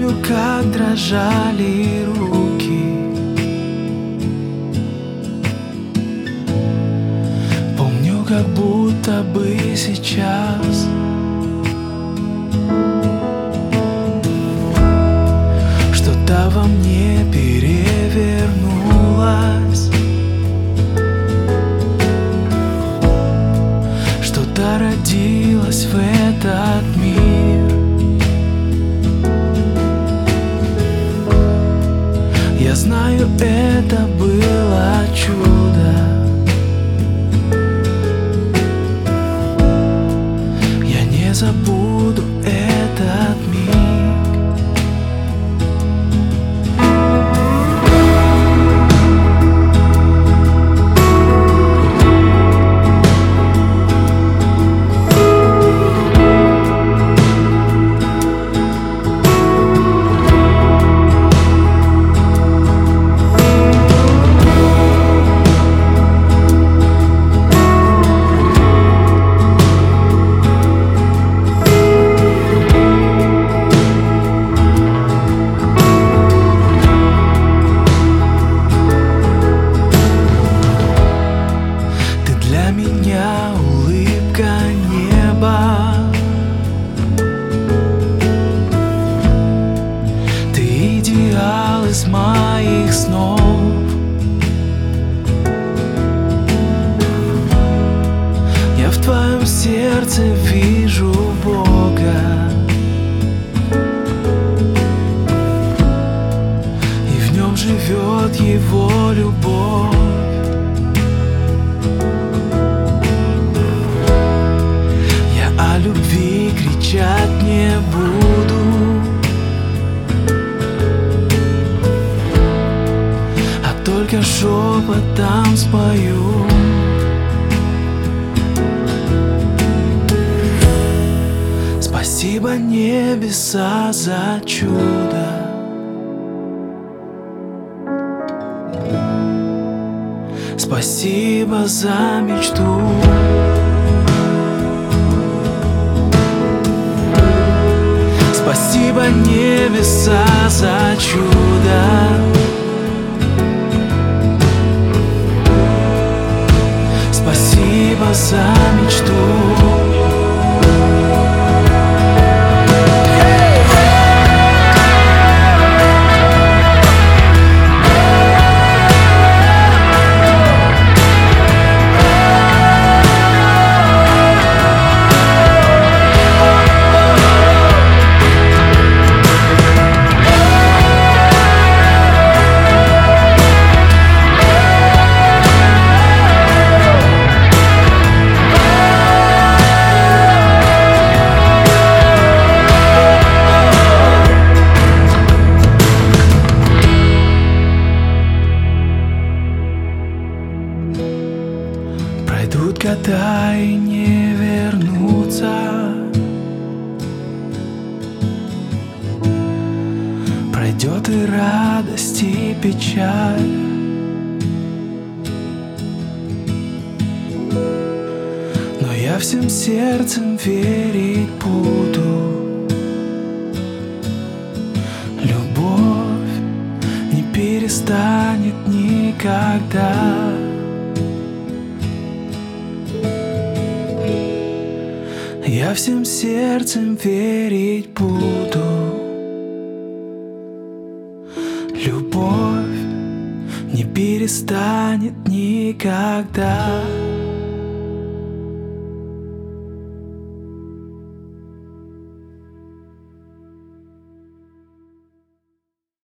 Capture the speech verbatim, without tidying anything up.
Помню, как дрожали руки, помню, как будто бы сейчас. Что-то во мне перевернулось, что-то родилось в этот мир. Я знаю, это было чудо. Я не забуду этот миг. Для меня улыбка неба, ты идеал из моих снов. Я в твоем сердце вижу Бога, и в нем живет Его любовь. О любви кричать не буду, а только шепотом спою. Спасибо, небеса, за чудо. Спасибо за мечту. Спасибо, небеса, за чудо. Спасибо за мечту. Пройдут года и не вернутся, пройдет и радость, и печаль. Но я всем сердцем верить буду. Любовь не перестанет никогда. Я всем сердцем верить буду. Любовь не перестанет никогда.